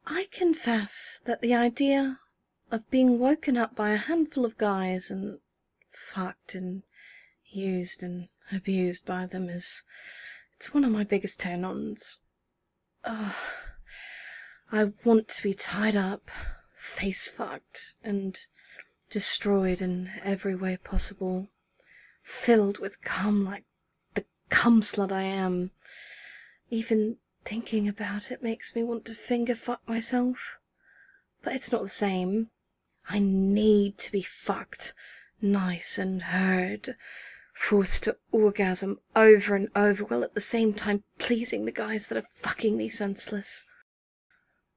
I confess that the idea of being woken up by a handful of guys and fucked and used and abused by them it's one of my biggest turn-ons. I want to be tied up, face-fucked, and destroyed in every way possible, filled with cum like the cum slut I am. Even thinking about it makes me want to finger fuck myself. But it's not the same. I need to be fucked, nice and heard, forced to orgasm over and over, while at the same time pleasing the guys that are fucking me senseless.